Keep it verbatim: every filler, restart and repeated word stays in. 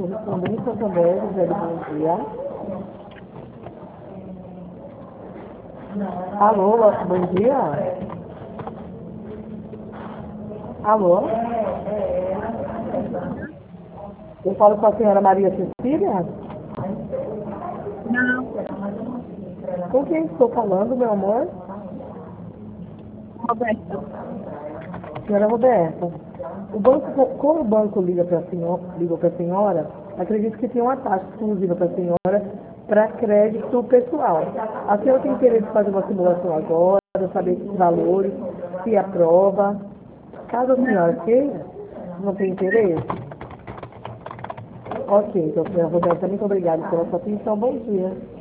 Também Santander, José de Bom Dia. Alô, bom dia. Alô? Eu falo com a senhora Maria Cecília? Não, Com quem estou falando, meu amor? Roberto. Senhora Roberta, o banco, como o banco liga para a senhora, ligou para a senhora, acredito que tem uma taxa exclusiva para a senhora para crédito pessoal. A senhora tem interesse em fazer uma simulação agora, saber esses valores, se aprova. Caso a senhora queira, não tem interesse? Ok, então, senhora Roberta, muito obrigada pela sua atenção. Bom dia.